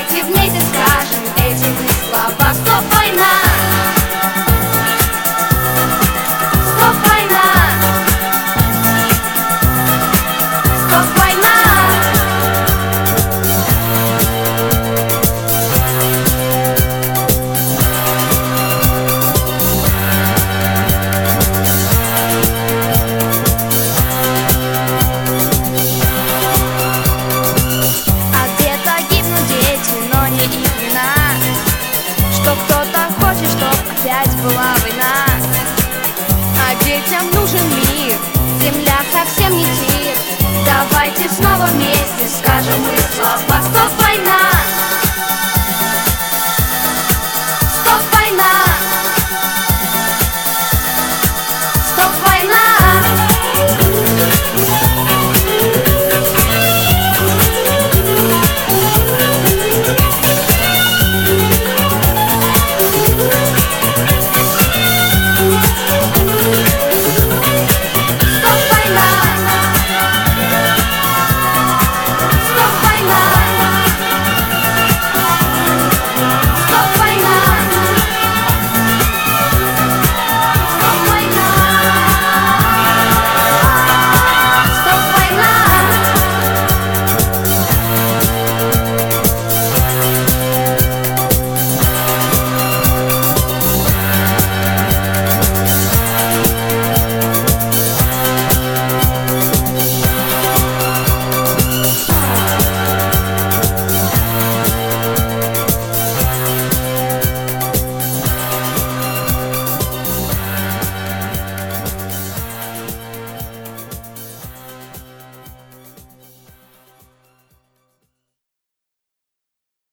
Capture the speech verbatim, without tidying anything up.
Давайте вместе скажем эти мы слова. Стоп, война! Стоп, война! Стоп, война! Что кто-то хочет, чтоб опять была война. А детям нужен мир, земля совсем не тир. Давайте снова вместе скажем мы